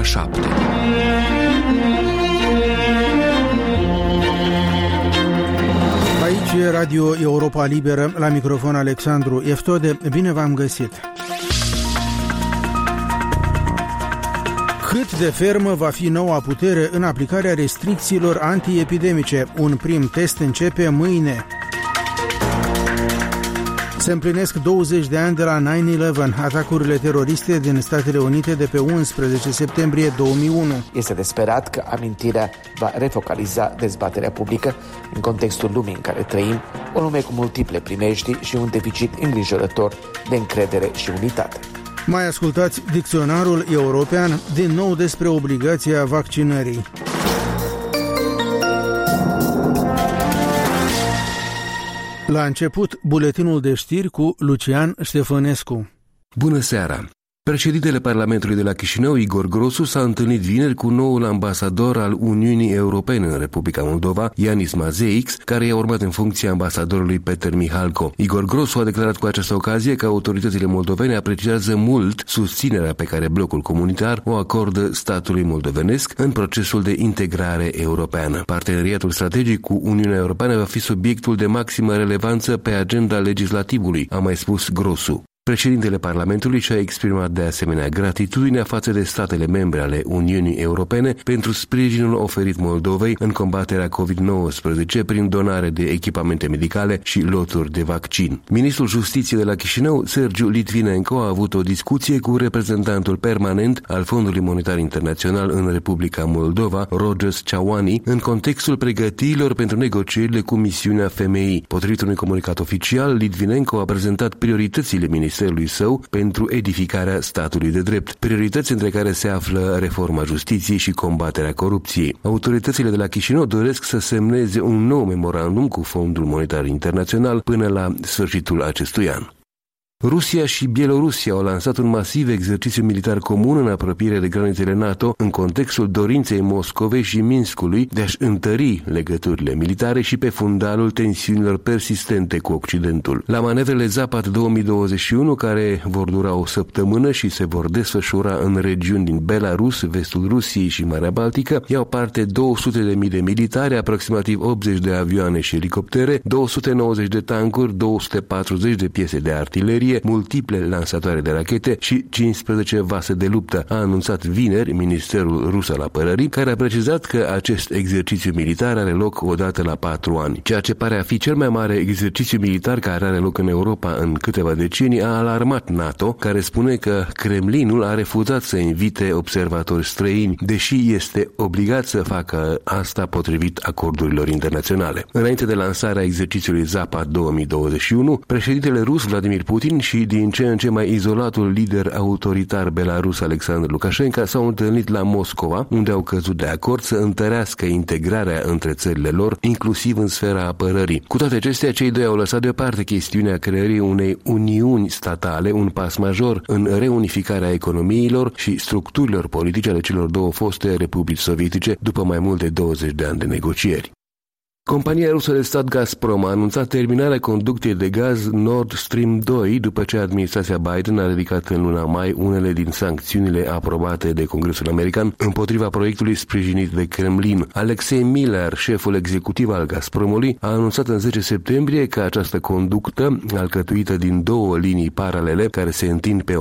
7. Aici e Radio Europa Liberă, la microfon Alexandru Eftode. Bine v-am găsit! Cât de fermă va fi noua putere în aplicarea restricțiilor antiepidemice? Un prim test începe mâine. Se împlinesc 20 de ani de la 9/11, atacurile teroriste din Statele Unite de pe 11 septembrie 2001. Este de sperat că amintirea va refocaliza dezbaterea publică în contextul lumii în care trăim, o lume cu multiple primejdii și un deficit îngrijorător de încredere și unitate. Mai ascultați dicționarul european, din nou despre obligația vaccinării. La început, buletinul de știri cu Lucian Ștefănescu. Bună seara! Președintele Parlamentului de la Chișinău, Igor Grosu, s-a întâlnit vineri cu noul ambasador al Uniunii Europene în Republica Moldova, Yanis Mazeix, care i-a urmat în funcția ambasadorului Peter Mihalko. Igor Grosu a declarat cu această ocazie că autoritățile moldovene apreciază mult susținerea pe care blocul comunitar o acordă statului moldovenesc în procesul de integrare europeană. Parteneriatul strategic cu Uniunea Europeană va fi subiectul de maximă relevanță pe agenda legislativului, a mai spus Grosu. Președintele Parlamentului și-a exprimat de asemenea gratitudinea față de statele membre ale Uniunii Europene pentru sprijinul oferit Moldovei în combaterea COVID-19 prin donare de echipamente medicale și loturi de vaccin. Ministrul Justiției de la Chișinău, Sergiu Litvinenko, a avut o discuție cu reprezentantul permanent al Fondului Monetar Internațional în Republica Moldova, Rogers Ceauani, în contextul pregătirilor pentru negocierile cu misiunea FMI. Potrivit unui comunicat oficial, Litvinenko a prezentat prioritățile Ministerului său pentru edificarea statului de drept, priorități între care se află reforma justiției și combaterea corupției. Autoritățile de la Chișinău doresc să semneze un nou memorandum cu Fondul Monetar Internațional până la sfârșitul acestui an. Rusia și Bielorusia au lansat un masiv exercițiu militar comun în apropiere de granițele NATO în contextul dorinței Moscovei și Minskului de a-și întări legăturile militare și pe fundalul tensiunilor persistente cu Occidentul. La manevrele Zapad 2021, care vor dura o săptămână și se vor desfășura în regiuni din Belarus, vestul Rusiei și Marea Baltică, iau parte 200.000 de militari, aproximativ 80 de avioane și elicoptere, 290 de tancuri, 240 de piese de artilerie, multiple lansatoare de rachete și 15 vase de luptă, a anunțat vineri Ministerul Rus al Apărării, care a precizat că acest exercițiu militar are loc odată la 4 ani. Ceea ce pare a fi cel mai mare exercițiu militar care are loc în Europa în câteva decenii a alarmat NATO, care spune că Kremlinul a refuzat să invite observatori străini, deși este obligat să facă asta potrivit acordurilor internaționale. Înainte de lansarea exercițiului Zapad 2021, președintele rus Vladimir Putin și din ce în ce mai izolatul lider autoritar belarus Alexandru Lukashenko s-au întâlnit la Moscova, unde au căzut de acord să întărească integrarea între țările lor, inclusiv în sfera apărării. Cu toate acestea, cei doi au lăsat deoparte chestiunea creării unei uniuni statale, un pas major în reunificarea economiilor și structurilor politice ale celor două foste republici sovietice după mai mult de 20 de ani de negocieri. Compania rusă de stat Gazprom a anunțat terminarea conducției de gaz Nord Stream 2 după ce administrația Biden a ridicat în luna mai unele din sancțiunile aprobate de Congresul American împotriva proiectului sprijinit de Kremlin. Alexei Miller, șeful executiv al Gazpromului, a anunțat în 10 septembrie că această conductă, alcătuită din două linii paralele care se întind pe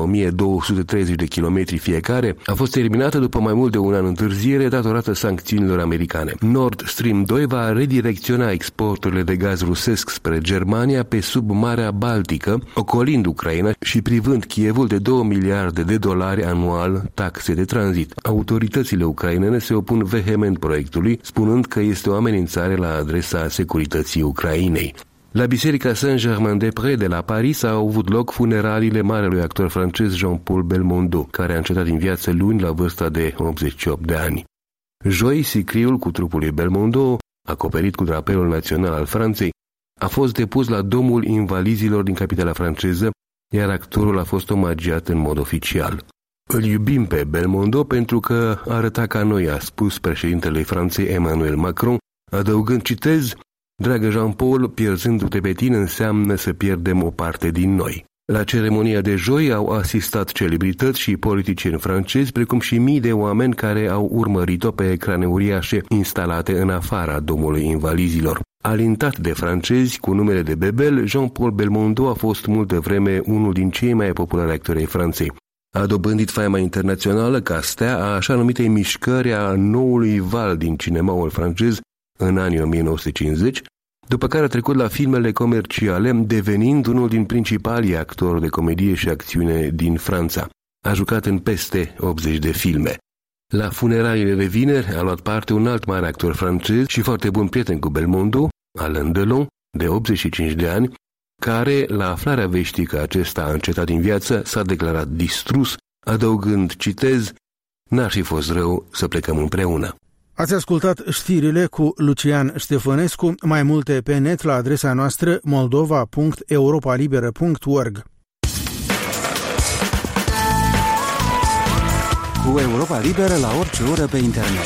1230 de kilometri fiecare, a fost terminată după mai mult de un an întârziere datorată sancțiunilor americane. Nord Stream 2 va redirecționa exporturile de gaz rusesc spre Germania pe sub Marea Baltică, ocolind Ucraina și privând Kievul de 2 miliarde de dolari anual taxe de tranzit. Autoritățile ucrainene se opun vehement proiectului, spunând că este o amenințare la adresa securității Ucrainei. La Biserica Saint-Germain-des-Prés de la Paris au avut loc funeraliile marelui actor francez Jean-Paul Belmondo, care a încetat din viață luni la vârsta de 88 de ani. Joi, sicriul cu trupul lui Belmondo, acoperit cu drapelul național al Franței, a fost depus la Domul Invalizilor din capitala franceză, iar actorul a fost omagiat în mod oficial. Îl iubim pe Belmondo pentru că arăta ca noi, a spus președintele Franței Emmanuel Macron, adăugând, citez, dragă Jean-Paul, pierzându-te pe tine înseamnă să pierdem o parte din noi. La ceremonia de joi au asistat celebrități și politicieni francezi, precum și mii de oameni care au urmărit-o pe ecrane uriașe instalate în afara Domului Invalizilor. Alintat de francezi cu numele de Bebel, Jean-Paul Belmondo a fost multă vreme unul din cei mai populari actori ai Franței. A dobândit faima internațională ca stea a așa numitei mișcări a noului val din cinemaul francez în anii 1950, după care a trecut la filmele comerciale, devenind unul din principalii actori de comedie și acțiune din Franța. A jucat în peste 80 de filme. La funeraliile de vineri a luat parte un alt mare actor francez și foarte bun prieten cu Belmondo, Alain Delon, de 85 de ani, care, la aflarea veștii că acesta a încetat din viață, s-a declarat distrus, adăugând, citez, "N-ar fi fost rău să plecăm împreună." Ați ascultat știrile cu Lucian Ștefănescu, mai multe pe net la adresa noastră moldova.europalibera.org. Cu Europa Liberă la orice oră pe internet.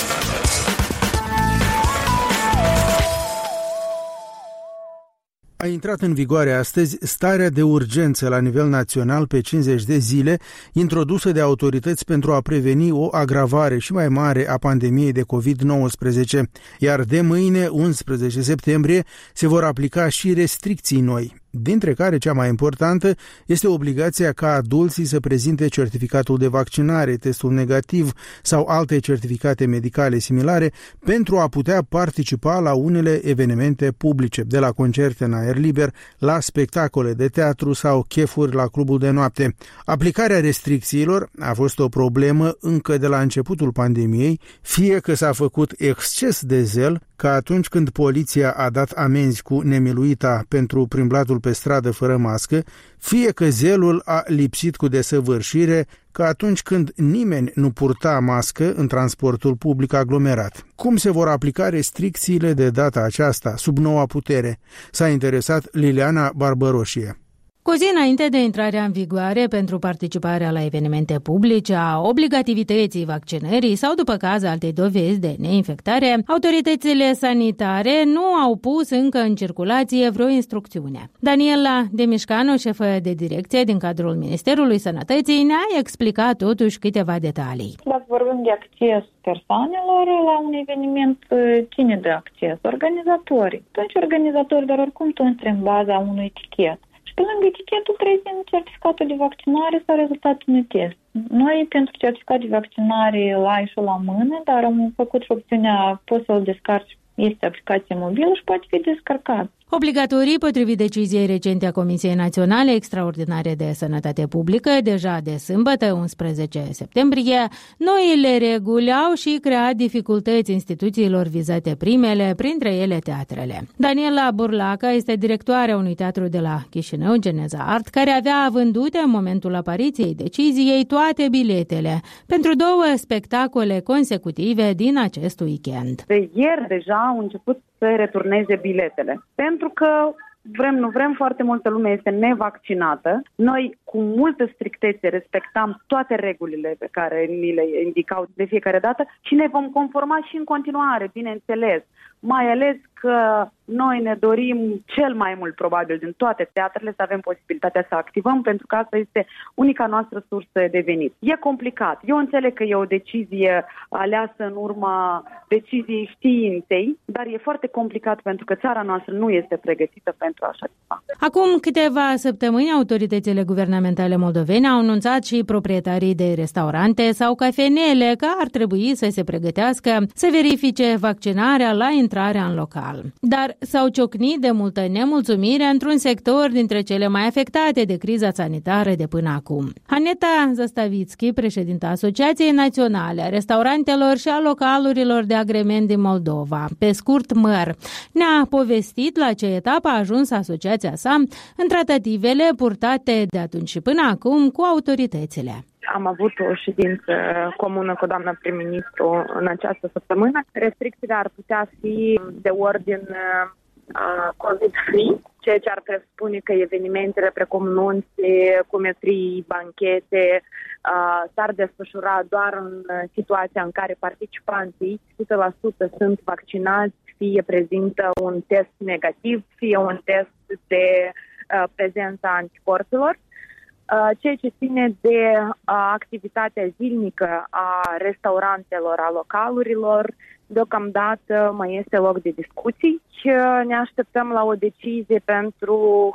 A intrat în vigoare astăzi starea de urgență la nivel național pe 50 de zile, introdusă de autorități pentru a preveni o agravare și mai mare a pandemiei de COVID-19, iar de mâine, 11 septembrie, se vor aplica și restricții noi, dintre care cea mai importantă este obligația ca adulții să prezinte certificatul de vaccinare, testul negativ sau alte certificate medicale similare pentru a putea participa la unele evenimente publice, de la concerte în aer liber, la spectacole de teatru sau chefuri la clubul de noapte. Aplicarea restricțiilor a fost o problemă încă de la începutul pandemiei, fie că s-a făcut exces de zel, ca atunci când poliția a dat amenzi cu nemiluita pentru primblatul pe stradă fără mască, fie că zelul a lipsit cu desăvârșire, ca atunci când nimeni nu purta mască în transportul public aglomerat. Cum se vor aplica restricțiile de data aceasta, sub noua putere? S-a interesat Liliana Barbăroșie. Cu zi înainte de intrarea în vigoare pentru participarea la evenimente publice a obligativității vaccinării sau după caz altei dovezi de neinfectare, autoritățile sanitare nu au pus încă în circulație vreo instrucțiune. Daniela Demișcanu, șefă de direcție din cadrul Ministerului Sănătății, ne-a explicat totuși câteva detalii. Dacă vorbim de acces persoanelor la un eveniment, cine dă acces? Organizatorii. Atunci organizatorii, dar oricum tu intri în baza unui etichet. Pe lângă etichetul prezint certificatul de vaccinare sau rezultatul unui test. Noi, pentru certificat de vaccinare, l-ai și la mână, dar am făcut și opțiunea, poți să-l descarci, este aplicație mobilă și poate fi descărcat. Obligatorii, potrivit deciziei recente a Comisiei Naționale Extraordinare de Sănătate Publică, deja de sâmbătă, 11 septembrie, noile reguli au și creat dificultăți instituțiilor vizate primele, printre ele teatrele. Daniela Burlaca este directoarea unui teatru de la Chișinău, Geneza Art, care avea vândute în momentul apariției deciziei toate biletele pentru 2 spectacole consecutive din acest weekend. De ieri deja au început să returneze biletele. Pentru că vrem, foarte multă lume este nevaccinată. Noi cu multă strictețe respectam toate regulile pe care ni le indicau de fiecare dată și ne vom conforma și în continuare, bineînțeles. Mai ales că noi ne dorim cel mai mult probabil din toate teatrele să avem posibilitatea să activăm, pentru că asta este unica noastră sursă de venit. E complicat. Eu înțeleg că e o decizie aleasă în urma deciziei științei, dar e foarte complicat pentru că țara noastră nu este pregătită pentru așa ceva. Acum câteva săptămâni, autoritățile guvernamentale moldovene au anunțat și proprietarii de restaurante sau cafenele că ar trebui să se pregătească să verifice vaccinarea la intrarea în local. Dar s-au ciocnit de multă nemulțumire într-un sector dintre cele mai afectate de criza sanitară de până acum. Aneta Zastavitski, președinta Asociației Naționale a Restaurantelor și a Localurilor de Agrement din Moldova, pe scurt MAR, ne-a povestit la ce etapă a ajuns asociația sa în tratativele purtate de atunci și până acum cu autoritățile. Am avut o ședință comună cu doamna prim-ministru în această săptămână. Restricțiile ar putea fi de ordin COVID-free, ceea ce ar presupune că evenimentele precum nunți, cumetrii, banchete s-ar desfășura doar în situația în care participanții 100% sunt vaccinați, fie prezintă un test negativ, fie un test de prezența anticorpilor. Ceea ce ține de activitatea zilnică a restaurantelor, a localurilor, deocamdată mai este loc de discuții și ne așteptăm la o decizie pentru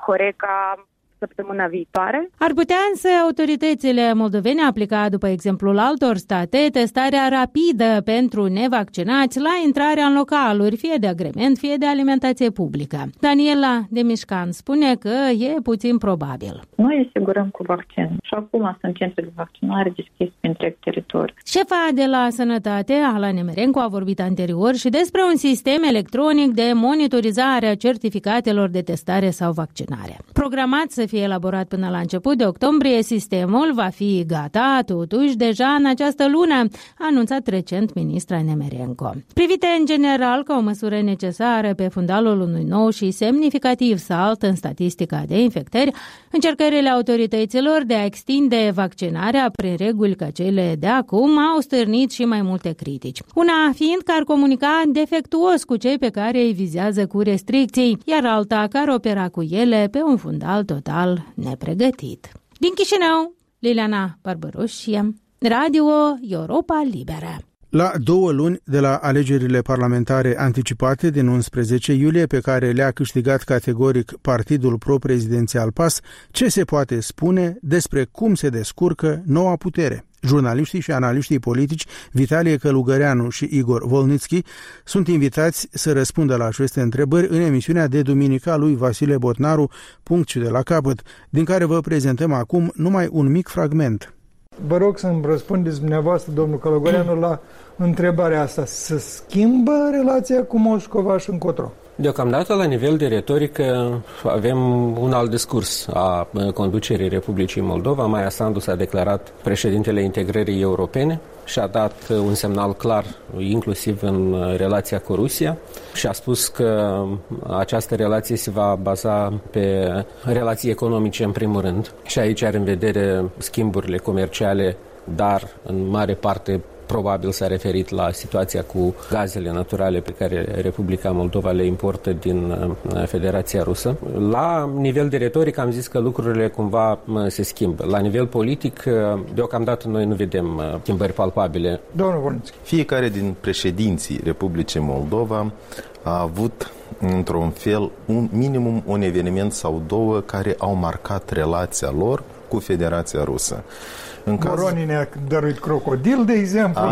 Horeca săptămâna viitoare. Ar putea însă autoritățile moldovene aplica, după exemplul altor state, testarea rapidă pentru nevaccinați la intrarea în localuri, fie de agrement, fie de alimentație publică. Daniela Demișcan spune că e puțin probabil. Noi asigurăm cu vaccin și acum sunt centre de vaccinare deschise pe întreg teritoriu. Șefa de la Sănătate, Ala Nemerencu, a vorbit anterior și despre un sistem electronic de monitorizare a certificatelor de testare sau vaccinare. Programat să fie elaborat până la început de octombrie, sistemul va fi gata, totuși, deja în această lună, a anunțat recent ministra Nemerenco. Privite în general ca o măsură necesară pe fundalul unui nou și semnificativ salt în statistica de infectări, încercările autorităților de a extinde vaccinarea prin reguli ca cele de acum au stârnit și mai multe critici. Una fiind că ar comunica defectuos cu cei pe care îi vizează cu restricții, iar alta care opera cu ele pe un fundal total nepregătit. Din Chișinău, Liliana Barbaroșie, Radio Europa Liberă. La 2 luni de la alegerile parlamentare anticipate din 11 iulie, pe care le-a câștigat categoric partidul pro-prezidențial PAS, ce se poate spune despre cum se descurcă noua putere? Jurnaliștii și analiștii politici Vitalie Călugăreanu și Igor Volnitski sunt invitați să răspundă la aceste întrebări în emisiunea de duminica lui Vasile Botnaru, Punct și de la capăt, din care vă prezentăm acum numai un mic fragment. Vă rog să-mi răspundeți dumneavoastră, domnul Călugăreanu, la întrebarea asta. Se schimbă relația cu Moscova și încotro? Deocamdată, la nivel de retorică, avem un alt discurs a conducerii Republicii Moldova. Maia Sandu s-a declarat președintele integrării europene și a dat un semnal clar, inclusiv în relația cu Rusia, și a spus că această relație se va baza pe relații economice în primul rând. Și aici are în vedere schimburile comerciale, dar în mare parte probabil s-a referit la situația cu gazele naturale pe care Republica Moldova le importă din Federația Rusă. La nivel de retorică am zis că lucrurile cumva se schimbă. La nivel politic, deocamdată noi nu vedem schimbări palpabile. Domnul Volnitski. Fiecare din președinții Republicii Moldova a avut într-un fel minimum un eveniment sau două care au marcat relația lor cu Federația Rusă. Moroni ne-a dăruit crocodil, de exemplu.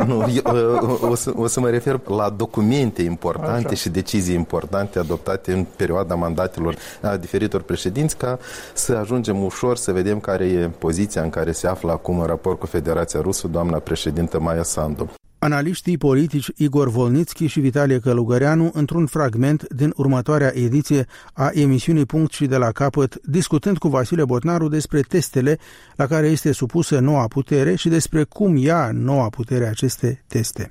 O să mă refer la documente importante și decizii importante adoptate în perioada mandatelor a diferitor președinți, ca să ajungem ușor să vedem care e poziția în care se află acum în raport cu Federația Rusă doamna președintă Maia Sandu. Analiștii politici Igor Volnitski și Vitalie Călugăreanu într-un fragment din următoarea ediție a emisiunii Punct și de la capăt, discutând cu Vasile Botnaru despre testele la care este supusă noua putere și despre cum ia noua putere aceste teste.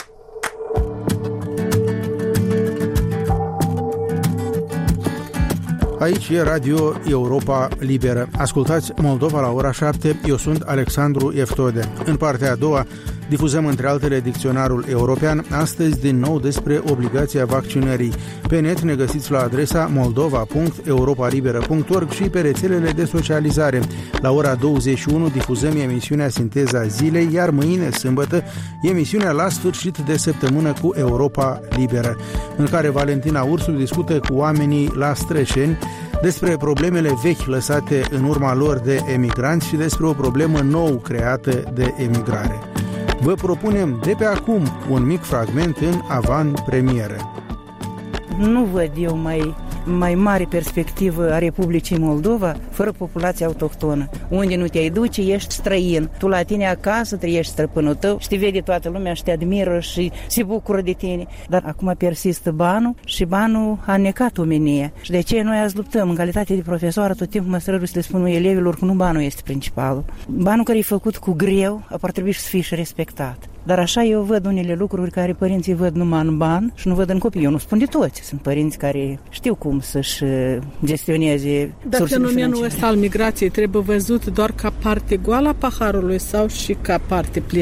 Aici e Radio Europa Liberă. Ascultați Moldova la ora 7. Eu sunt Alexandru Eftode. În partea a doua difuzăm între altele dicționarul european, astăzi din nou despre obligația vaccinării. Pe net ne găsiți la adresa moldova.europalibera.org și pe rețelele de socializare. La ora 21 difuzăm emisiunea Sinteza Zilei, iar mâine, sâmbătă, emisiunea La sfârșit de săptămână cu Europa Liberă, în care Valentina Ursu discută cu oamenii la Strășeni despre problemele vechi lăsate în urma lor de emigranți și despre o problemă nou creată de emigrare. Vă propunem de pe acum un mic fragment în avant-premieră. Nu văd eu mai mare perspectivă a Republicii Moldova fără populația autohtonă. Unde nu te-ai duce, ești străin. Tu la tine acasă trăiești stăpânul tău și te vede toată lumea și te admiră și se bucură de tine. Dar acum persistă banul și banul a necat omenia. Și de aceea noi azi luptăm. În calitate de profesoară, tot timpul mă strădui să le spun elevilor că nu banul este principalul. Banul care e făcut cu greu ar trebui să fie și respectat. Dar așa eu văd unele lucruri care părinții văd numai în ban și nu văd în copii. Eu nu spun de toți. Sunt părinți care știu cum să-și gestioneze. Dar fenomenul ăsta al migrației trebuie văzut doar ca parte goală a paharului sau și ca parte plină?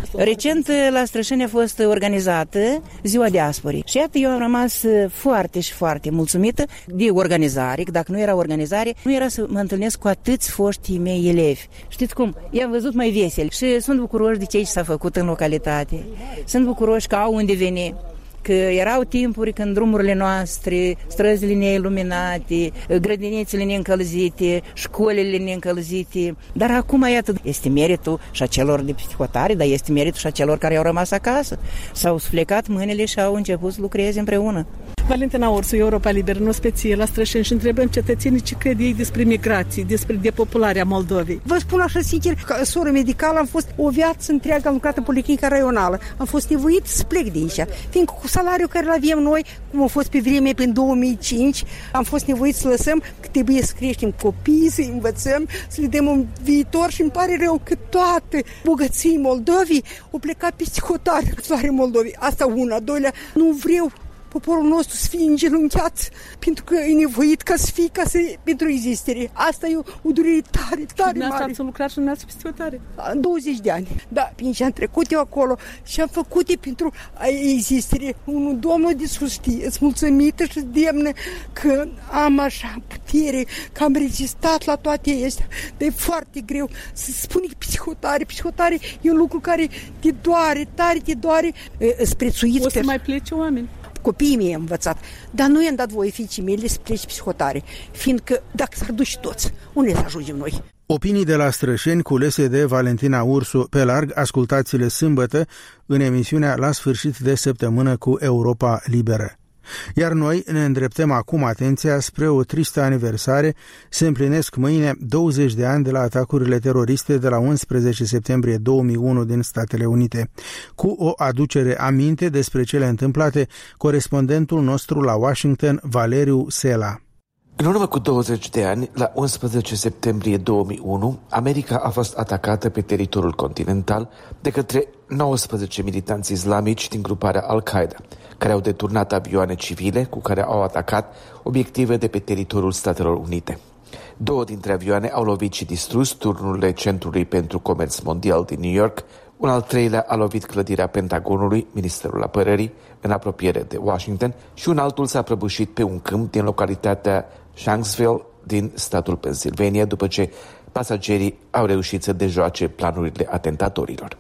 Recent la Strășeni a fost organizată Ziua Diasporii și iată eu am rămas foarte și foarte mulțumită de organizare, că dacă nu era organizare, nu era să mă întâlnesc cu atâți foștii mei elevi. Știți cum? I-am văzut mai veseli și sunt bucuroși de ce s-a făcut în localitate. Sunt bucuroși că au unde veni. Că erau timpuri când drumurile noastre, străzile neiluminate, grădinițele neîncălzite, școlile neîncălzite. Dar acum, iată, este meritul și a celor de psihotare, dar este meritul și a celor care au rămas acasă. S-au sflecat mâinile și au început să lucreze împreună. Valentina Ursu, Europa Liberă, în ospecie la Strășeni și întrebăm cetățenii ce cred ei despre migrații, despre depopularea Moldovei. Vă spun așa sincer, ca soră medicală am fost o viață întreagă, am lucrat în Policlinica Raională. Am fost nevoit să plec de aici, fiindcă cu salariul care îl avem noi, cum a fost pe vreme prin 2005, am fost nevoit să lăsăm că trebuie să creștem copiii, să învățăm, să le dăm un viitor și îmi pare rău că toate bogății Moldovii au plecat peste hotare Moldovii. Asta una, doilea, nu vreau poporul nostru să fie îngenunchiat pentru că e nevoit ca să fie, pentru existere. Asta e o durere tare mare. Ați lucrat și dumneavoastră peste hotare? 20 de ani. Da, prin ce am trecut eu acolo și am făcut pentru existere. Un domnul de sus știe, îți mulțumită și demnă că am așa putere, că am rezistat la toate astea. Dar e foarte greu să spune psihotare e un lucru care te doare, tare te doare. Îți prețuiți. O să mai plece oameni. Copiii mei am învățat, dar nu i-am dat voie fiicii mele să plece psihotare, fiindcă dacă s-ar duce toți, unde să ajungem noi? Opinii de la Strășeni culese de Valentina Ursu pe larg, ascultați-le sâmbătă în emisiunea La sfârșit de săptămână cu Europa Liberă. Iar noi ne îndreptăm acum atenția spre o tristă aniversare. Se împlinesc mâine 20 de ani de la atacurile teroriste de la 11 septembrie 2001 din Statele Unite. Cu o aducere aminte despre cele întâmplate, corespondentul nostru la Washington, Valeriu Sela. În urmă cu 20 de ani, la 11 septembrie 2001, America a fost atacată pe teritoriul continental de către 19 militanți islamici din gruparea Al-Qaeda, care au deturnat avioane civile cu care au atacat obiective de pe teritoriul Statelor Unite. 2 dintre avioane au lovit și distrus turnurile Centrului pentru Comerț Mondial din New York, un al 3-lea a lovit clădirea Pentagonului, Ministerul Apărării, în apropiere de Washington, și un altul s-a prăbușit pe un câmp din localitatea Shanksville din statul Pennsylvania, după ce pasagerii au reușit să dejoace planurile atentatorilor.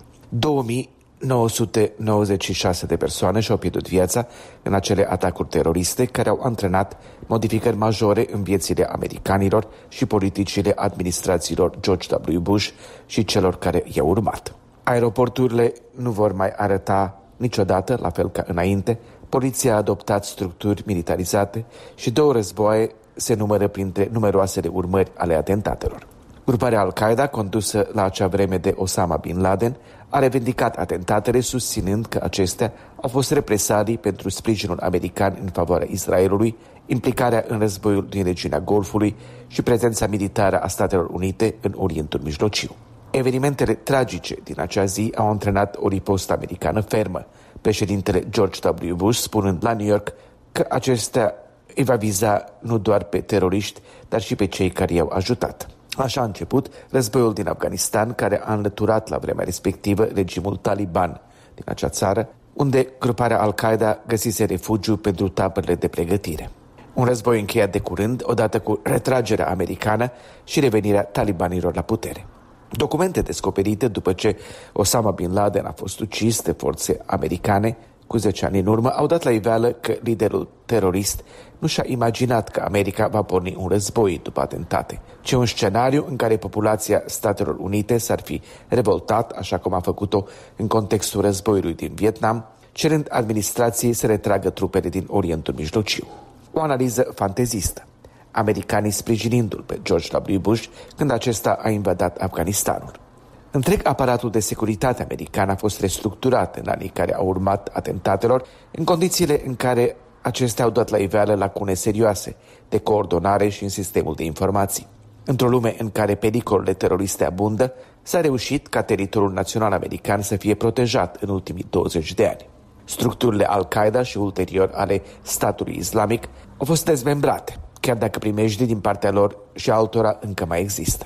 2996 de persoane și-au pierdut viața în acele atacuri teroriste care au antrenat modificări majore în viețile americanilor și politicile administrațiilor George W. Bush și celor care i-au urmat. Aeroporturile nu vor mai arăta niciodată, la fel ca înainte, poliția a adoptat structuri militarizate și 2 războaie se numără printre numeroasele urmări ale atentatelor. Gruparea Al-Qaeda, condusă la acea vreme de Osama Bin Laden, a revendicat atentatele susținând că acestea au fost represalii pentru sprijinul american în favoarea Israelului, implicarea în războiul din regiunea Golfului și prezența militară a Statelor Unite în Orientul Mijlociu. Evenimentele tragice din acea zi au antrenat o ripostă americană fermă, președintele George W. Bush spunând la New York că acestea îi va viza nu doar pe teroriști, dar și pe cei care i-au ajutat. Așa a început războiul din Afganistan, care a înlăturat la vremea respectivă regimul Taliban din acea țară, unde gruparea Al-Qaeda găsise refugiu pentru tabărele de pregătire. Un război încheiat de curând, odată cu retragerea americană și revenirea talibanilor la putere. Documente descoperite după ce Osama Bin Laden a fost ucis de forțe americane cu 10 ani în urmă au dat la iveală că liderul terorist nu și-a imaginat că America va porni un război după atentate, ci un scenariu în care populația Statelor Unite s-ar fi revoltat, așa cum a făcut-o în contextul războiului din Vietnam, cerând administrației să retragă trupele din Orientul Mijlociu. O analiză fantezistă, americanii sprijinindu-l pe George W. Bush când acesta a invadat Afganistanul. Întreg aparatul de securitate american a fost restructurat în anii care au urmat atentatelor, în condițiile în care acestea au dat la iveală lacune serioase de coordonare și în sistemul de informații. Într-o lume în care pericolele teroriste abundă, s-a reușit ca teritoriul național american să fie protejat în ultimii 20 de ani. Structurile Al-Qaeda și ulterior ale statului islamic au fost dezmembrate, chiar dacă primejdii din partea lor și altora încă mai există.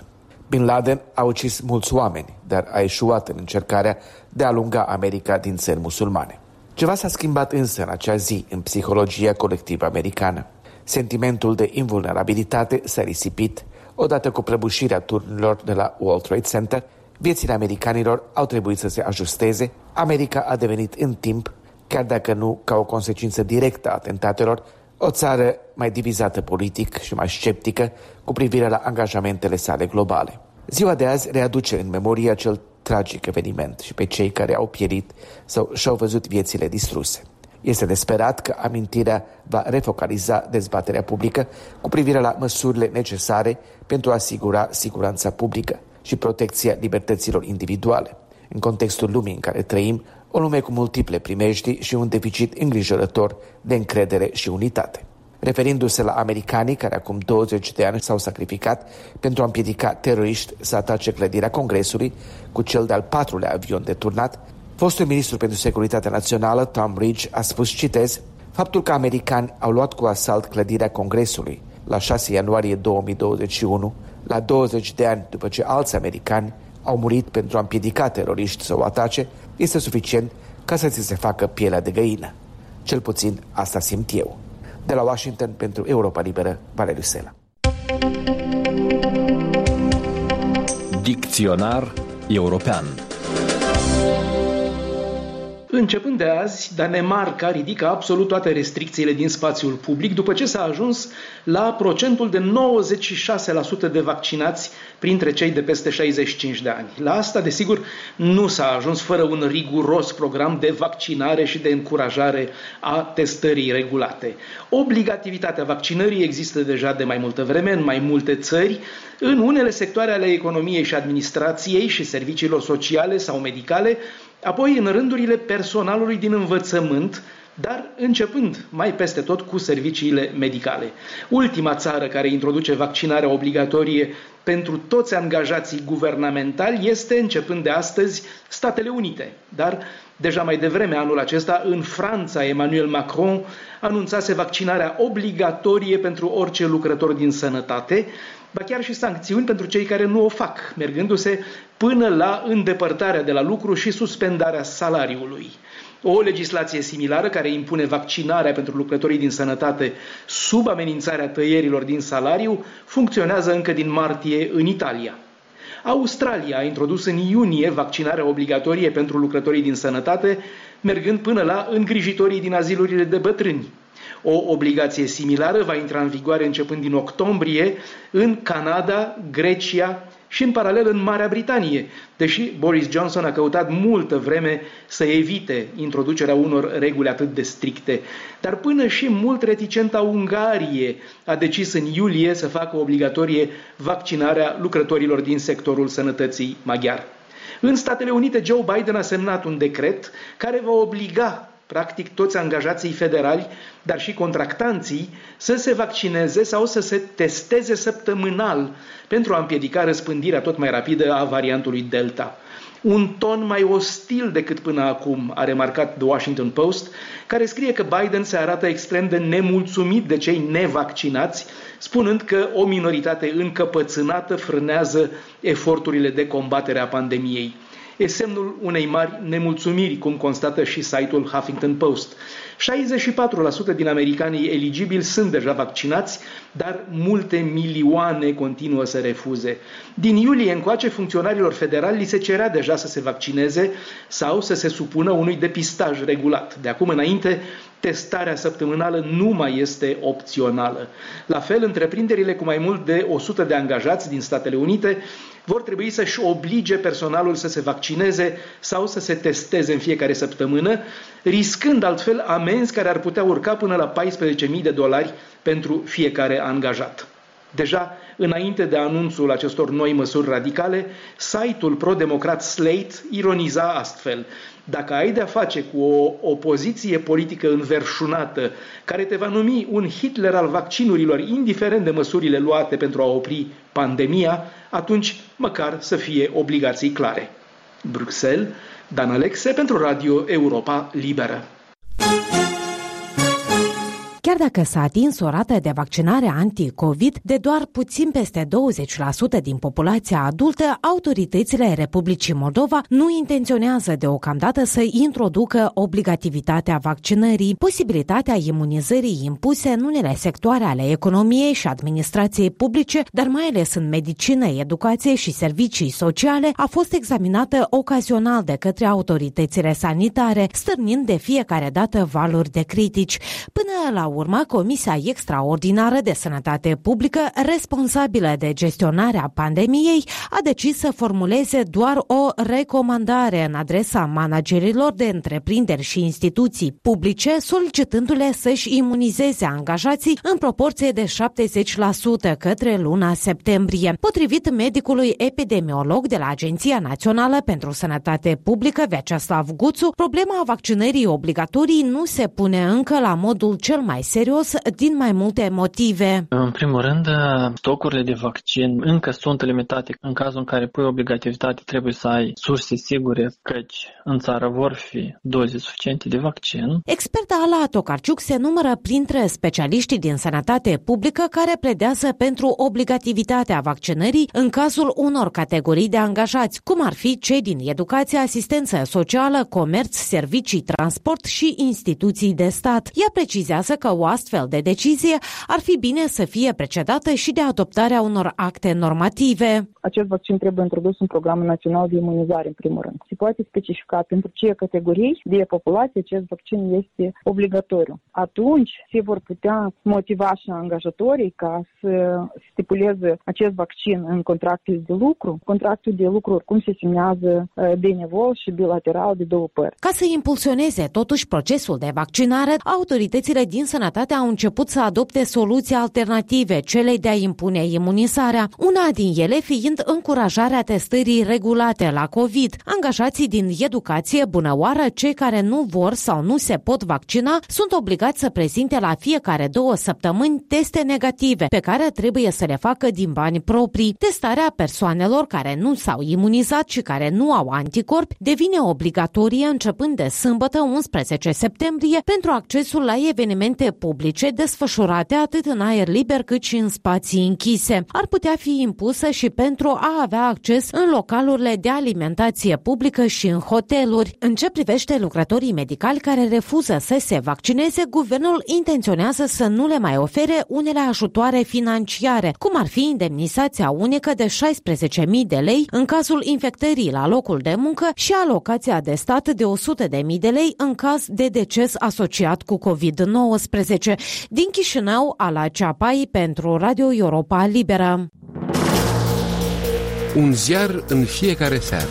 Bin Laden a ucis mulți oameni, dar a eșuat în încercarea de a alunga America din țări musulmane. Ceva s-a schimbat însă în acea zi în psihologia colectivă americană. Sentimentul de invulnerabilitate s-a risipit odată cu prăbușirea turnurilor de la World Trade Center. Viețile americanilor au trebuit să se ajusteze. America a devenit în timp, chiar dacă nu ca o consecință directă a atentatelor, o țară mai divizată politic și mai sceptică cu privire la angajamentele sale globale. Ziua de azi readuce în memorie acel tragic eveniment și pe cei care au pierit sau și-au văzut viețile distruse. Este de sperat că amintirea va refocaliza dezbaterea publică cu privire la măsurile necesare pentru a asigura siguranța publică și protecția libertăților individuale, în contextul lumii în care trăim, o lume cu multiple primejdii și un deficit îngrijorător de încredere și unitate. Referindu-se la americanii care acum 20 de ani s-au sacrificat pentru a împiedica teroriști să atace clădirea Congresului cu cel de-al 4-lea avion deturnat, fostul ministru pentru securitatea națională, Tom Ridge, a spus, citez, faptul că americani au luat cu asalt clădirea Congresului la 6 ianuarie 2021, la 20 de ani după ce alți americani au murit pentru a împiedica teroriști să o atace, este suficient ca să ți se facă pielea de găină. Cel puțin asta simt eu. De la Washington pentru Europa Liberă, Valeriu Sela. Dicționar european. Începând de azi, Danemarca ridică absolut toate restricțiile din spațiul public după ce s-a ajuns la procentul de 96% de vaccinați printre cei de peste 65 de ani. La asta, desigur, nu s-a ajuns fără un riguros program de vaccinare și de încurajare a testării regulate. Obligativitatea vaccinării există deja de mai multă vreme în mai multe țări, în unele sectoare ale economiei și administrației și serviciilor sociale sau medicale, apoi în rândurile personalului din învățământ, dar începând mai peste tot cu serviciile medicale. Ultima țară care introduce vaccinarea obligatorie pentru toți angajații guvernamentali este, începând de astăzi, Statele Unite. Dar deja mai devreme anul acesta, în Franța, Emmanuel Macron anunțase vaccinarea obligatorie pentru orice lucrător din sănătate, ba chiar și sancțiuni pentru cei care nu o fac, mergându-se până la îndepărtarea de la lucru și suspendarea salariului. O legislație similară care impune vaccinarea pentru lucrătorii din sănătate sub amenințarea tăierilor din salariu funcționează încă din martie în Italia. Australia a introdus în iunie vaccinarea obligatorie pentru lucrătorii din sănătate, mergând până la îngrijitorii din azilurile de bătrâni. O obligație similară va intra în vigoare începând din octombrie în Canada, Grecia și în paralel în Marea Britanie, deși Boris Johnson a căutat multă vreme să evite introducerea unor reguli atât de stricte. Dar până și mult reticenta Ungarie a decis în iulie să facă obligatorie vaccinarea lucrătorilor din sectorul sănătății maghiar. În Statele Unite, Joe Biden a semnat un decret care va obliga practic toți angajații federali, dar și contractanții, să se vaccineze sau să se testeze săptămânal pentru a împiedica răspândirea tot mai rapidă a variantului Delta. Un ton mai ostil decât până acum, a remarcat The Washington Post, care scrie că Biden se arată extrem de nemulțumit de cei nevaccinați, spunând că o minoritate încăpățânată frânează eforturile de combatere a pandemiei. E semnul unei mari nemulțumiri, cum constată și site-ul Huffington Post. 64% din americanii eligibili sunt deja vaccinați, dar multe milioane continuă să refuze. Din iulie încoace, funcționarilor federali li se cerea deja să se vaccineze sau să se supună unui depistaj regulat. De acum înainte, testarea săptămânală nu mai este opțională. La fel, întreprinderile cu mai mult de 100 de angajați din Statele Unite vor trebui să-și oblige personalul să se vaccineze sau să se testeze în fiecare săptămână, riscând altfel amenzi care ar putea urca până la $14.000 pentru fiecare angajat. Deja, înainte de anunțul acestor noi măsuri radicale, site-ul pro-democrat Slate ironiza astfel: dacă ai de-a face cu o opoziție politică înverșunată care te va numi un Hitler al vaccinurilor, indiferent de măsurile luate pentru a opri pandemia, atunci măcar să fie obligații clare. Bruxelles, Dan Alexe pentru Radio Europa Liberă. Chiar dacă s-a atins o rată de vaccinare anti-COVID de doar puțin peste 20% din populația adultă, autoritățile Republicii Moldova nu intenționează deocamdată să introducă obligativitatea vaccinării. Posibilitatea imunizării impuse în unele sectoare ale economiei și administrației publice, dar mai ales în medicină, educație și servicii sociale, a fost examinată ocazional de către autoritățile sanitare, stârnind de fiecare dată valuri de critici. Până la urmă, Comisia Extraordinară de Sănătate Publică, responsabilă de gestionarea pandemiei, a decis să formuleze doar o recomandare în adresa managerilor de întreprinderi și instituții publice, solicitându-le să-și imunizeze angajații în proporție de 70% către luna septembrie. Potrivit medicului epidemiolog de la Agenția Națională pentru Sănătate Publică, Vyacheslav Guțu, problema vaccinării obligatorii nu se pune încă la modul cel mai serios din mai multe motive. În primul rând, stocurile de vaccin încă sunt limitate. În cazul în care pui obligativitate, trebuie să ai surse sigure, căci în țară vor fi doze suficiente de vaccin. Experta Ala Tokarciuc se numără printre specialiștii din sănătate publică care pledează pentru obligativitatea vaccinării în cazul unor categorii de angajați, cum ar fi cei din educație, asistență socială, comerț, servicii, transport și instituții de stat. Ea precizează că o astfel de decizie ar fi bine să fie precedată și de adoptarea unor acte normative. Acest vaccin trebuie introdus în Programul Național de Imunizare, în primul rând. Se poate specifica pentru ce categorii de populație acest vaccin este obligatoriu. Atunci se vor putea motiva și angajatorii ca să stipuleze acest vaccin în contractul de lucru. Contractul de lucru oricum se semnează benevol și bilateral de două părți. Ca să impulsioneze totuși procesul de vaccinare, autoritățile din sănătate au început să adopte soluții alternative celei de a impune imunizarea. Una din ele fiind încurajarea testării regulate la COVID. Angajații din educație, bună oară, cei care nu vor sau nu se pot vaccina, sunt obligați să prezinte la fiecare 2 săptămâni teste negative, pe care trebuie să le facă din bani proprii. Testarea persoanelor care nu s-au imunizat și care nu au anticorpi devine obligatorie începând de sâmbătă 11 septembrie pentru accesul la evenimente publice desfășurate atât în aer liber cât și în spații închise. Ar putea fi impusă și pentru a avea acces în localurile de alimentație publică și în hoteluri. În ce privește lucrătorii medicali care refuză să se vaccineze, guvernul intenționează să nu le mai ofere unele ajutoare financiare, cum ar fi indemnizația unică de 16.000 de lei în cazul infectării la locul de muncă și alocația de stat de 100.000 de lei în caz de deces asociat cu COVID-19. Din Chișinău, Ala Ceapai pentru Radio Europa Liberă. Un ziar în fiecare seară.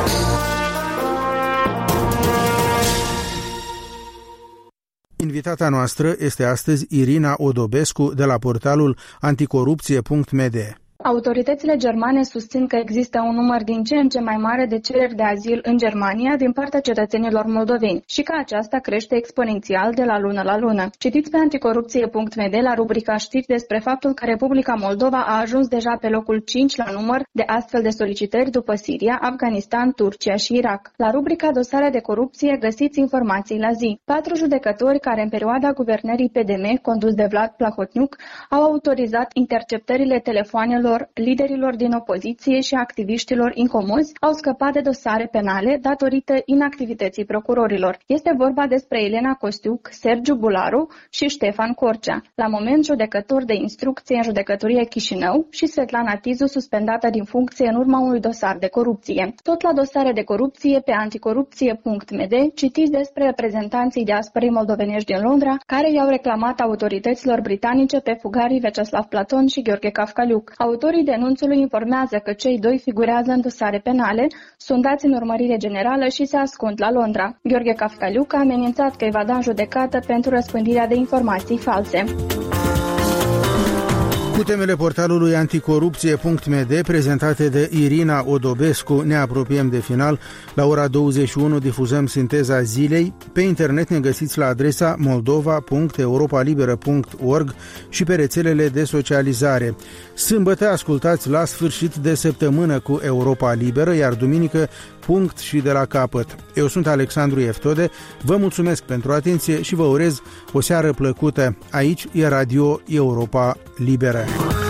Invitata noastră este astăzi Irina Odobescu de la portalul anticorupție.md. Autoritățile germane susțin că există un număr din ce în ce mai mare de cereri de azil în Germania din partea cetățenilor moldoveni și că aceasta crește exponențial de la lună la lună. Citiți pe anticorupție.md la rubrica știri despre faptul că Republica Moldova a ajuns deja pe locul 5 la număr de astfel de solicitări după Siria, Afganistan, Turcia și Irak. La rubrica dosare de corupție găsiți informații la zi. 4 judecători care în perioada guvernării PDM, condus de Vlad Plahotniuc, au autorizat interceptările telefoanelor liderilor din opoziție și activiștilor incomozi au scăpat de dosare penale datorită inactivității procurorilor. Este vorba despre Elena Costiuc, Sergiu Bularu și Ștefan Corcea, la moment judecător de instrucție în judecătorie Chișinău, și Svetlana Tizu, suspendată din funcție în urma unui dosar de corupție. Tot la dosare de corupție pe anticorupție.md citiți despre reprezentanții diasporei moldovenești din Londra care i-au reclamat autorităților britanice pe fugarii Vyacheslav Platon și Gheorghe Cafcaliuc. Autorii denunțului informează că cei doi figurează în dosare penale, sunt dați în urmărire generală și se ascund la Londra. Gheorghe Cafcaliuc a amenințat că îi va da în judecată pentru răspândirea de informații false. Cu temele portalului anticorupție.md prezentate de Irina Odobescu ne apropiem de final. La ora 21 difuzăm sinteza zilei. Pe internet ne găsiți la adresa moldova.europalibera.org și pe rețelele de socializare. Sâmbătă ascultați La sfârșit de săptămână cu Europa Liberă, iar duminică punct și de la capăt. Eu sunt Alexandru Eftode, vă mulțumesc pentru atenție și vă urez o seară plăcută. Aici e Radio Europa Liberă.